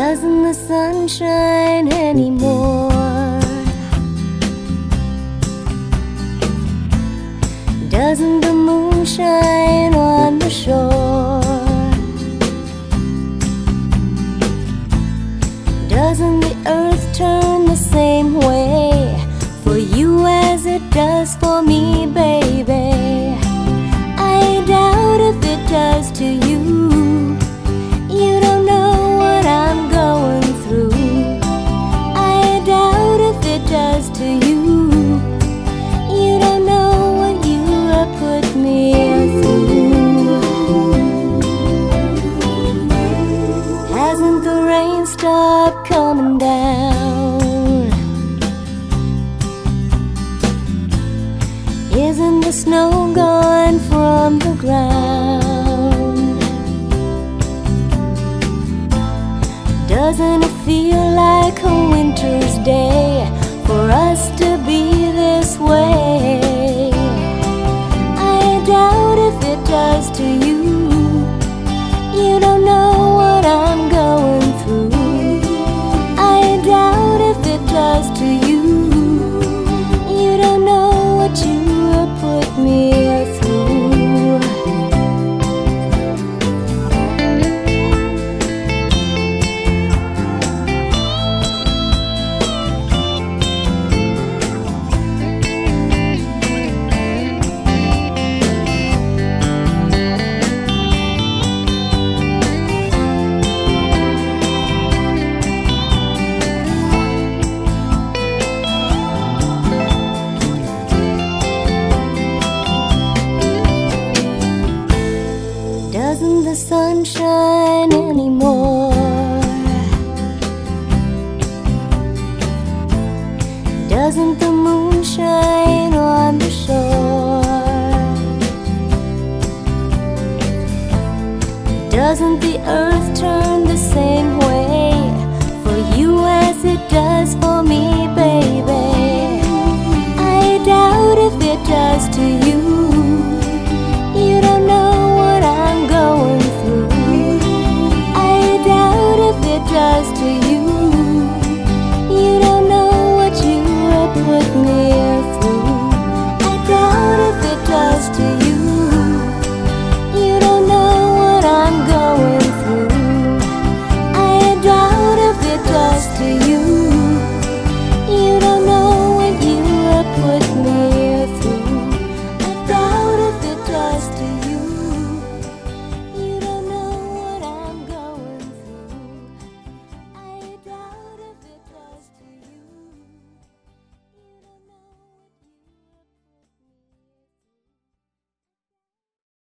Doesn't the sun shine anymore? Doesn't the moon shine on the shore? Doesn't the earth turn the same way for you as it does for me, baby? I doubt if it does to you. You don't know what I'm going through. I doubt if it does to you. You don't know what you have put me through. Hasn't the rain stopped coming down? Isn't the snow gone from the ground? Doesn't it feel like a winter's day for us to be this way? I doubt if it does to you. You don't know what I'm going through. I doubt if it does to you. You don't know what you have put me through. Doesn't the sun shine anymore? Doesn't the moon shine on the shore? Doesn't the earth turn the same way for you as it does for me, baby? I doubt if it does to you.